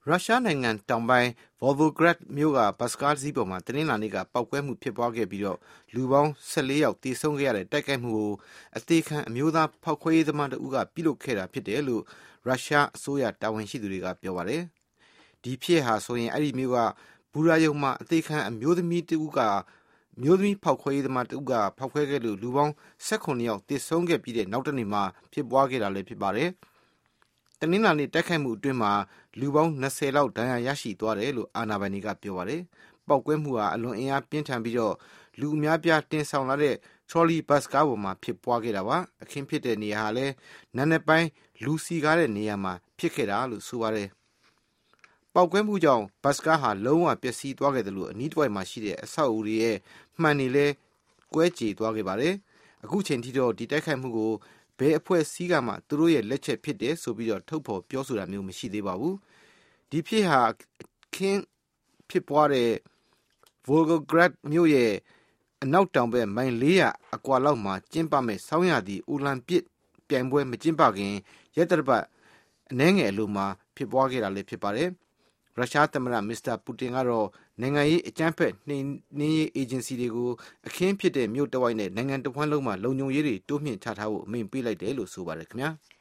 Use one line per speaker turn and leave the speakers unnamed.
ရုရှားနိုင်ငံတောင်ပိုင်း Volgograd မြို့ကဘတ်စကားစီးပေါ်မှာတနင်္လာနေ့ကပောက်ကွဲမှုဖြစ်ပွားခဲ့ပြီးလူပေါင်း14ယောက်သေဆုံးခဲ့ရတဲ့တိုက်ခိုက်မှုကိုအသေးခံအမျိုးသားဖောက်ခွဲရေးသမားတဦးကပြုလုပ်ခဲ့တာဖြစ်တယ်လို့ရုရှားအစိုးရတာဝန်ရှိသူတွေကပြောပါတယ်။ဒီဖြစ်ဟာဆိုရင်အဲ့ဒီမြို့ကဘူရာယုံမှာအသေးခံအမျိုးသမီးဖောက်ခွဲရေးသမားတဦးကဖောက်ခွဲခဲ့လို့လူပေါင်း18ယောက်သေဆုံးခဲ့ပြီးတဲ့နောက်တနေ့မှာဖြစ်ပွားခဲ့တာလည်းဖြစ်ပါတယ်။တနင်္လာနေ့တိုက်ခိုက်မှုအတွင်းမှာလူပေါင်း20လောက်ဒဏ်ရာရရှိသွားတယ်လို့အာဏာပိုင်တွေကပြောပါတယ်။ပောက်ကွဲမှုဟာအလွန်အင်အားပြင်းထန်ပြီးလူအများပြားတင်ဆောင်လာတဲ့ trolley bus ကားပေါ်မှာဖြစ်ပွားခဲ့တာပါ။အခင်းဖြစ်တဲ့နေရာဟာလည်းနံနက်ပိုင်းလူစီကားတဲ့နေရာမှာဖြစ်ခဲ့တာလို့ဆိုပါတယ်။ပောက်ကွဲမှုကြောင့်ဘတ်စကားဟာလုံးဝပျက်စီးသွားခဲ့တယ်လို့အနီးတစ်ဝိုက်မှာရှိတဲ့အဆောက်အဦတွေရဲ့မှန်တွေလည်းကွဲကြေသွားခဲ့ပါတယ်။အခုချိန်ထိတော့ဒီတိုက်ခိုက်မှုကိုဘယ်အဖွဲ့အစည်းကမှသူတို့ရဲ့လက်ချက်ဖြစ်တယ်ဆိုပြီးထုတ်ဖော်ပြောဆိုတာမျိုးမရှိသေးပါဘူး။ဒီဖြစ်ဟာအခင်းဖြစ်ပွားတဲ့ Volgograd မြို့ရဲ့အနောက်တောင်ဘက်မိုင်400အကွာလောက်မှာကျင်းပမဲ့ဆောင်းရာသီအိုလံပစ်ပြိုင်ပွဲမကျင်းပခင်ရက်သတ္တပတ်အနည်းငယ်အလိုမှာဖြစ်ပွားခဲ့တာလည်းဖြစ်ပါတယ်။ရုရှားသမ္မတမစ္စတာပူတင်ကတော့နိုင်ငံရေးအကြမ်းဖက်နှိမ်နင်းရေးအေဂျင်စီတွေကိုအခင်းဖြစ်တဲ့မြို့တစ်ဝိုက်နဲ့နိုင်ငံတစ်ဝန်းလုံးမှာလုံခြုံရေးတွေတိုးမြှင့်ချထားဖို့အမိန့်ပေးလိုက်တယ်လို့ဆိုပါတယ်ခင်ဗျာ။